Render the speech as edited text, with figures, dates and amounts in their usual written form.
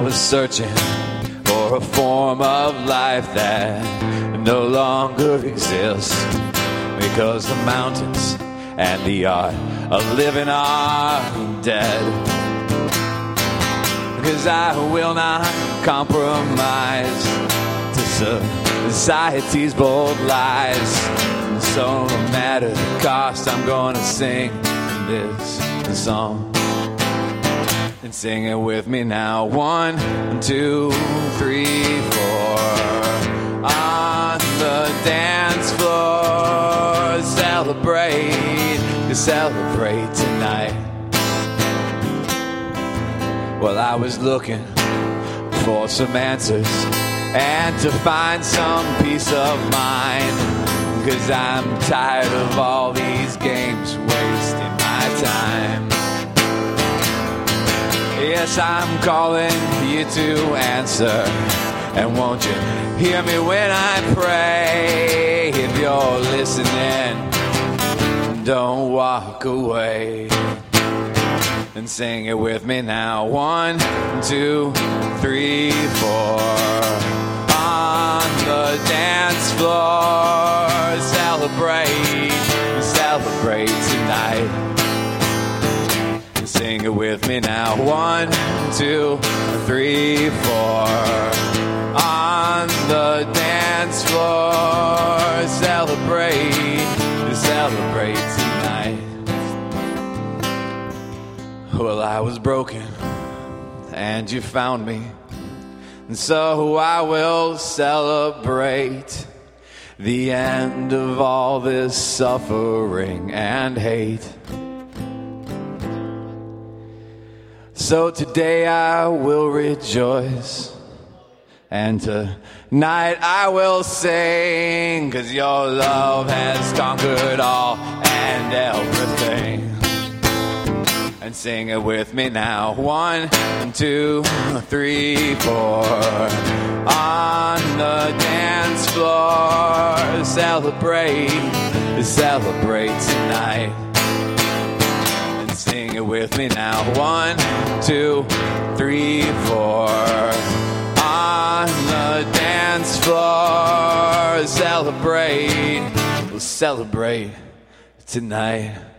was searching for a form of life that no longer exists, because the mountains and the art of living are dead. Because I will not compromise to society's bold lies. So no matter the cost, I'm gonna sing this song. And sing it with me now. 1, 2, 3, 4. On the dance floor, celebrate tonight. Well, I was looking for some answers and to find some peace of mind, 'cause I'm tired of all these games wasting my time. Yes, I'm calling you to answer, and won't you hear me when I pray? If you're listening, don't walk away. And sing it with me now. 1, 2, 3, 4. On the dance floor, celebrate tonight. Sing it with me now. 1, 2, 3, 4. On the dance floor, celebrate tonight. Well, I was broken and you found me, and so I will celebrate the end of all this suffering and hate. So today I will rejoice, and tonight I will sing, 'cause your love has conquered all and everything. And sing it with me now. 1, 2, 3, 4. On the dance floor, celebrate tonight. Sing it with me now. 1, 2, 3, 4. On the dance floor, celebrate tonight.